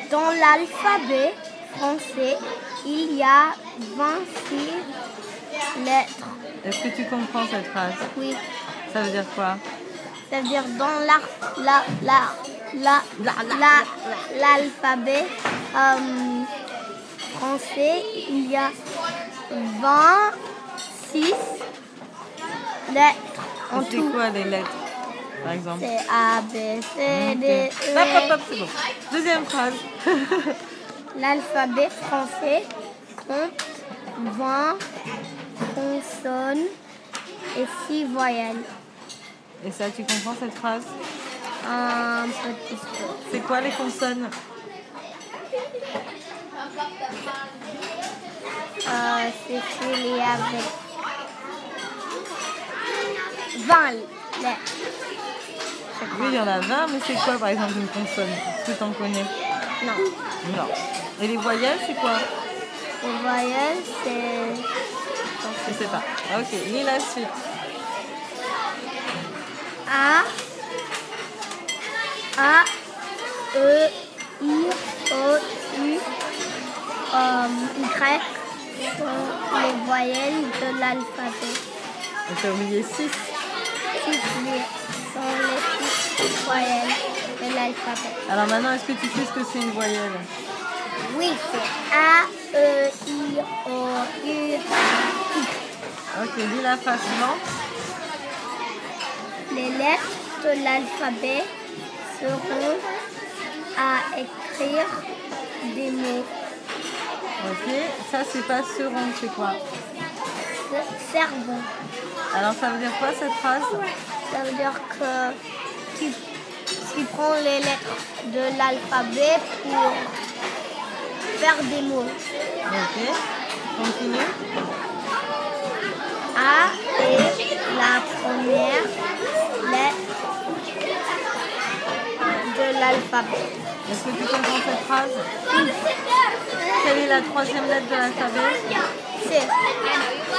Dans l'alphabet français, il y a 26 lettres. Est-ce que tu comprends cette phrase? Oui. Ça veut dire quoi? Ça veut dire dans l'alphabet français, il y a 26 lettres en C'est tout. quoi les lettres, par exemple? C'est A, B, C, D, E. Hop, hop, hop, c'est bon. Deuxième phrase. L'alphabet français compte 20 consonnes et 6 voyelles. Et ça, tu comprends cette phrase? Un petit peu. C'est quoi les consonnes? C'est fini avec 20 lettres. Oui, il y en a 20, mais c'est quoi, par exemple, une consonne? Est-ce que tu en connais? Non. Non. Et les voyelles, c'est quoi? Les voyelles, c'est... Je sais pas. Ok, lis la suite. A, E, I, O, U, Y sont les voyelles de l'alphabet. Et t'as oublié 6. 6 sont les 6 voyelles de l'alphabet. Alors maintenant, est-ce que tu sais ce que c'est une voyelle? Oui, c'est A, E, I, O, U, Y. Ok, lis la phrase suivante. Les lettres de l'alphabet seront à écrire des mots. Ok, ça c'est pas seront, c'est quoi? Cerveau. Alors ça veut dire quoi cette phrase? Ça veut dire que tu prends les lettres de l'alphabet pour faire des mots. Ok, continue. A est la première lettre de l'alphabet. Est-ce que tu comprends cette phrase? Quelle est la troisième lettre de l'alphabet? C.